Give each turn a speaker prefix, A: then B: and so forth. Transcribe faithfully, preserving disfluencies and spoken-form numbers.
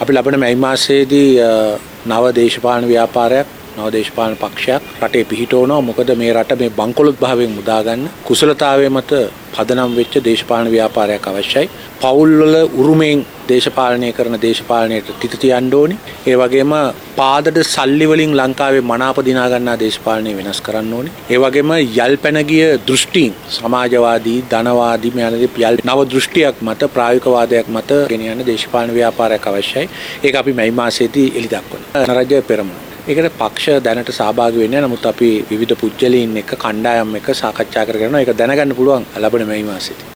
A: අපි ලබන මැයි මාසයේදී නව දේශපාලන ව්‍යාපාරයක් නව දේශපාලන පක්ෂයක් රටේ පිහිටවනවා. මොකද මේ රට මේ බංකොලොත් භාවයෙන් මුදා ගන්න කුසලතාවයේ මත පදනම් වෙච්ච දේශපාලන ව්‍යාපාරයක් අවශ්‍යයි. පවුල් වල උරුමෙන් දේශපාලනය කරන දේශපාලනයට තිත තියන්න ඕනේ. ඒ වගේම පාදඩ සල්ලි වලින් ලංකාවේ මනාප දිනා ගන්නා දේශපාලනය වෙනස් කරන්න ඕනේ. ඒ වගේම යල්පැන ගිය දෘෂ්ටීන් සමාජවාදී ධනවාදී මෙයාලගේ යල් නව දෘෂ්ටියක් මත ප්‍රායෝගිකවාදයක් මත ගෙන යන දේශපාලන ව්‍යාපාරයක් අවශ්‍යයි. ඒක අපි මැයි මාසයේදී එළි දක්වනවා. රාජ්‍ය පෙරමුණ. ඒකට පක්ෂ දැනට සහභාගී වෙන්නේ නැහැ. නමුත් අපි විවිධ පුජ්‍යලීන් එක්ක කණ්ඩායම් එක්ක සාකච්ඡා කරගෙන ඒක දැනගන්න පුළුවන් ලබන මැයි මාසයේදී.